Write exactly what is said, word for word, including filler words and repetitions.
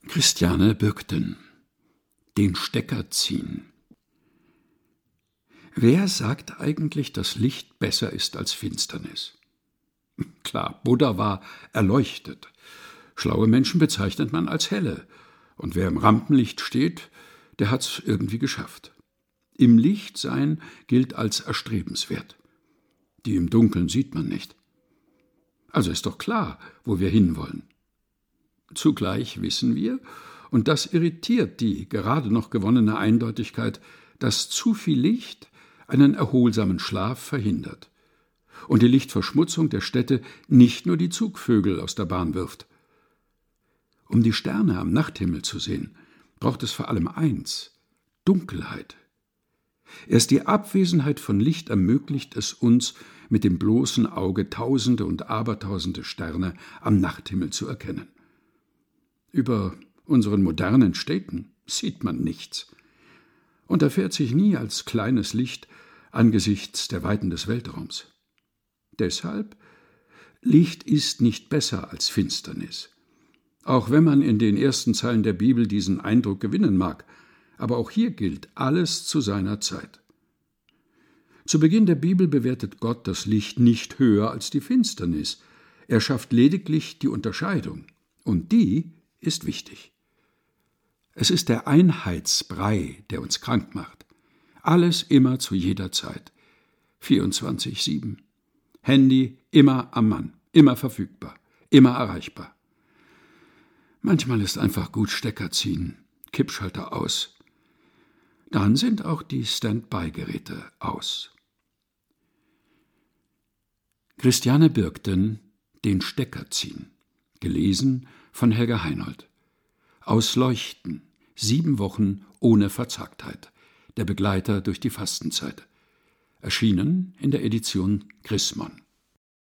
Christiane Bürgten: Den Stecker ziehen. Wer sagt eigentlich, dass Licht besser ist als Finsternis? Klar, Buddha war erleuchtet. Schlaue Menschen bezeichnet man als helle. Und wer im Rampenlicht steht, der hat's irgendwie geschafft. Im Licht sein gilt als erstrebenswert. Die im Dunkeln sieht man nicht. Also ist doch klar, wo wir hinwollen. Zugleich wissen wir, und das irritiert die gerade noch gewonnene Eindeutigkeit, dass zu viel Licht einen erholsamen Schlaf verhindert und die Lichtverschmutzung der Städte nicht nur die Zugvögel aus der Bahn wirft. Um die Sterne am Nachthimmel zu sehen, braucht es vor allem eins: Dunkelheit. Erst die Abwesenheit von Licht ermöglicht es uns, mit dem bloßen Auge Tausende und Abertausende Sterne am Nachthimmel zu erkennen. Über unseren modernen Städten sieht man nichts und erfährt sich nie als kleines Licht angesichts der Weiten des Weltraums. Deshalb: Licht ist nicht besser als Finsternis. Auch wenn man in den ersten Zeilen der Bibel diesen Eindruck gewinnen mag, aber auch hier gilt alles zu seiner Zeit. Zu Beginn der Bibel bewertet Gott das Licht nicht höher als die Finsternis. Er schafft lediglich die Unterscheidung, und die ist wichtig. Es ist der Einheitsbrei, der uns krank macht. Alles immer zu jeder Zeit. vierundzwanzig sieben. Handy immer am Mann, immer verfügbar, immer erreichbar. Manchmal ist einfach gut Stecker ziehen, Kippschalter aus. Dann sind auch die Standby-Geräte aus. Christiane Bürgten: Den Stecker ziehen. Gelesen von Helga Heinold. Aus Leuchten. Sieben Wochen ohne Verzagtheit. Der Begleiter durch die Fastenzeit. Erschienen in der Edition Chrismon.